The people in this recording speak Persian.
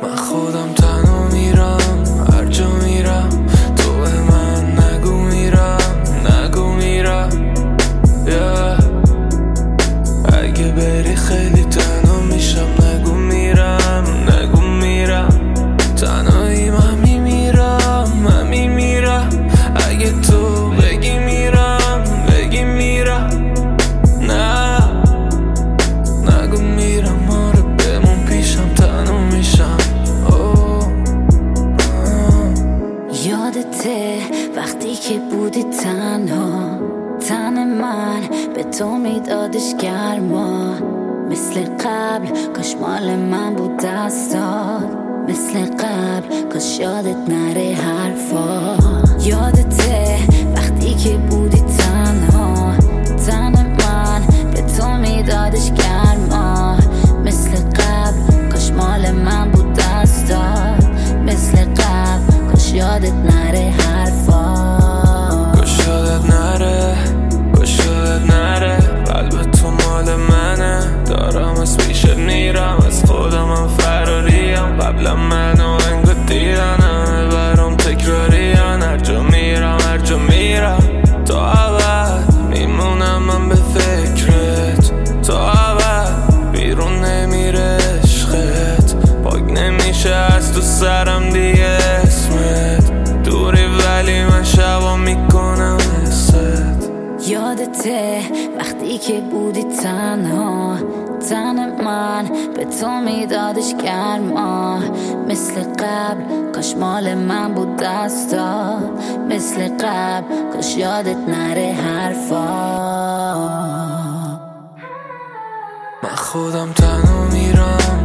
من خودم تنها میرم هر جا میرم، تو به من نگو میرم yeah. اگه بری خیلی تنها میشم، نگو میرم تنهایی من میمیرم اگه تو بگی میرم نه نگو میرم، آره بمون پیشم تنها میشم. یادته وقتی که بودی تنها، تن من به تو میدادش گرما، مثل قبل کاش مال من بود دستات، مثل قبل کاش یادت نره حرفا. یادته وقتی که بودی تنها، تن من به تو میدادش گرما، مثل قبل کاش مال من بود دستات، مثل قبل کاش یادت نره حرفا. کاش یادت نره قلب تو مال منه، دارم از پیشت میرم، از خودمم فراریم، قبلا منو انگار دیدنم برام تکراریان، هر جا میرم تا ابد میمونم من به فکرت، تا ابد بیرون نمیره عشقت، پاک نمیشه از تو سرم دیگه اسمت، دوری ولی من شبا میکنم حست. یادته وقتی که بودی تنها، تن من به تو میدادش گرما، مثل قبل کاش مال من بود دستات، مثل قبل کاش یادت نره حرفا. من خودم تنها میرم